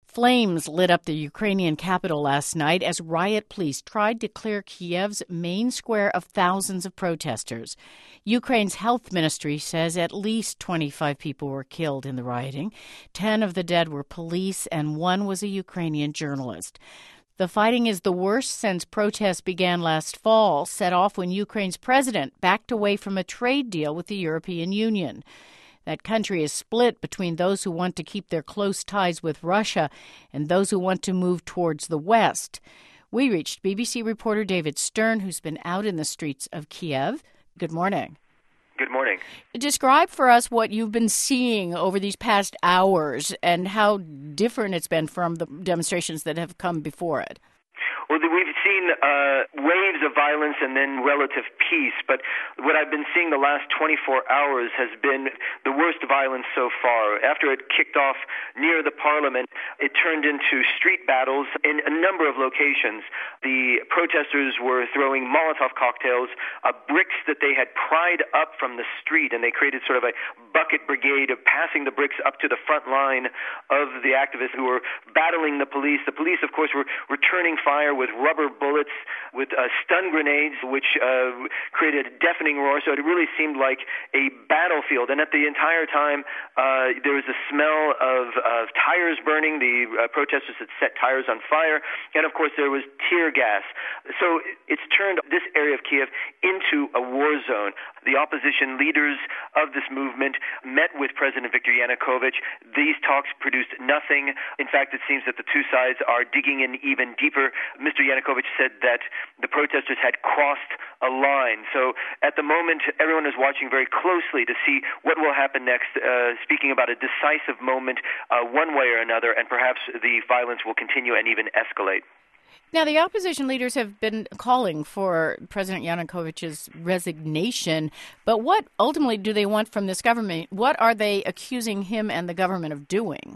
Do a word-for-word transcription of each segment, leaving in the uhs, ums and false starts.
Flames lit up the Ukrainian capital last night as riot police tried to clear Kiev's main square of thousands of protesters. Ukraine's health ministry says at least twenty-five people were killed in the rioting. Ten of the dead were police, and one was a Ukrainian journalist. The fighting is the worst since protests began last fall, set off when Ukraine's president backed away from a trade deal with the European Union. That country is split between those who want to keep their close ties with Russia and those who want to move towards the West. We reached B B C reporter David Stern, who's been out in the streets of Kiev. Good morning. Good morning. Describe for us what you've been seeing over these past hours and how different it's been from the demonstrations that have come before it. Well, we've seen uh, waves of violence and then relative peace, but what I've been seeing the last twenty-four hours has been the worst violence so far. After it kicked off near the parliament, it turned into street battles in a number of locations. The protesters were throwing Molotov cocktails, uh, bricks that they had pried up from the street, and they created sort of a bucket brigade of passing the bricks up to the front line of the activists who were battling the police. The police, of course, were returning fire with rubber bullets, with uh, stun grenades, which uh, created a deafening roar. So it really seemed like a battlefield. And at the entire time, uh, there was a smell of, of tires burning. The uh, protesters had set tires on fire. And, of course, there was tear gas. So it's turned this area of Kiev into a war zone. The opposition leaders of this movement met with President Viktor Yanukovych. These talks produced nothing. In fact, it seems that the two sides are digging in even deeper. Mister Yanukovych said that the protesters had crossed a line. So at the moment, everyone is watching very closely to see what will happen next, uh, speaking about a decisive moment uh, one way or another, and perhaps the violence will continue and even escalate. Now, the opposition leaders have been calling for President Yanukovych's resignation, but what ultimately do they want from this government? What are they accusing him and the government of doing?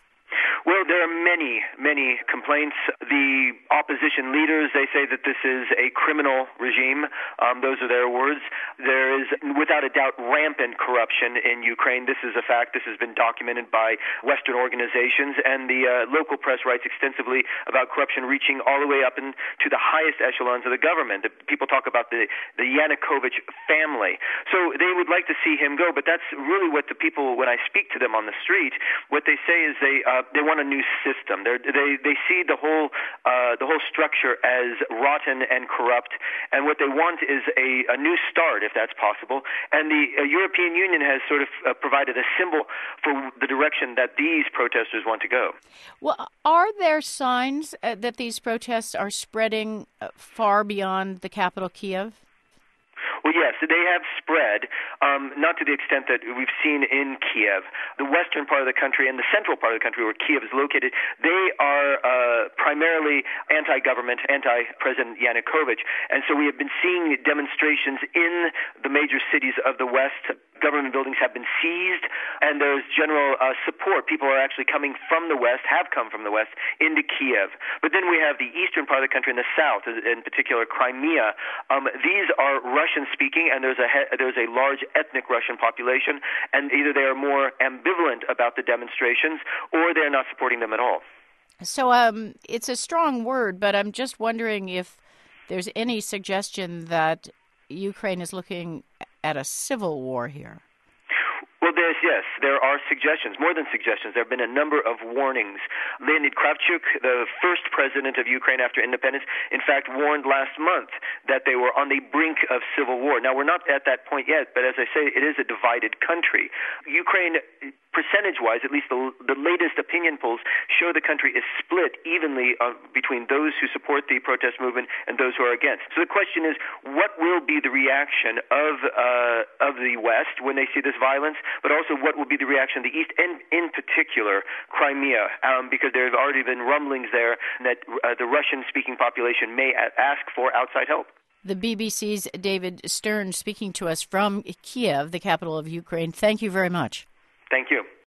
Well, there are many, many complaints. The opposition leaders, they say that this is a criminal regime. Um, those are their words. There is, without a doubt, rampant corruption in Ukraine. This is a fact. This has been documented by Western organizations, and the uh, local press writes extensively about corruption reaching all the way up into the highest echelons of the government. The, people talk about the, the Yanukovych family. So they would like to see him go, but that's really what the people, when I speak to them on the street, what they say is they uh, they want a new system. They're, they they see the whole uh, the whole structure as rotten and corrupt, and what they want is a, a new start, if that's possible. And the uh, European Union has sort of uh, provided a symbol for the direction that these protesters want to go. Well, are there signs uh, that these protests are spreading uh, far beyond the capital, Kiev? Well, yes, they have spread, um, not to the extent that we've seen in Kiev. The western part of the country and the central part of the country where Kiev is located, they are uh, primarily anti-government, anti-President Yanukovych. And so we have been seeing demonstrations in the major cities of the West. Government buildings have been seized, and there's general uh, support. People are actually coming from the West, have come from the West, into Kiev. But then we have the eastern part of the country and the south, in particular Crimea. Um, these are Russian-speaking, and there's a he- there's a large ethnic Russian population, and either they are more ambivalent about the demonstrations, or they're not supporting them at all. So um, it's a strong word, but I'm just wondering if there's any suggestion that Ukraine is looking at a civil war here. Well, there's, yes, there are suggestions, more than suggestions. There have been a number of warnings. Leonid Kravchuk, the first president of Ukraine after independence, in fact, warned last month that they were on the brink of civil war. Now, we're not at that point yet, but as I say, it is a divided country. Ukraine, percentage-wise, at least the, the latest opinion polls show the country is split evenly uh, between those who support the protest movement and those who are against. So the question is, what will be the reaction of uh, of the West when they see this violence, but also what will be the reaction of the East, and in particular Crimea, um, because there have already been rumblings there that uh, the Russian-speaking population may a- ask for outside help. The B B C's David Stern speaking to us from Kiev, the capital of Ukraine. Thank you very much. Thank you.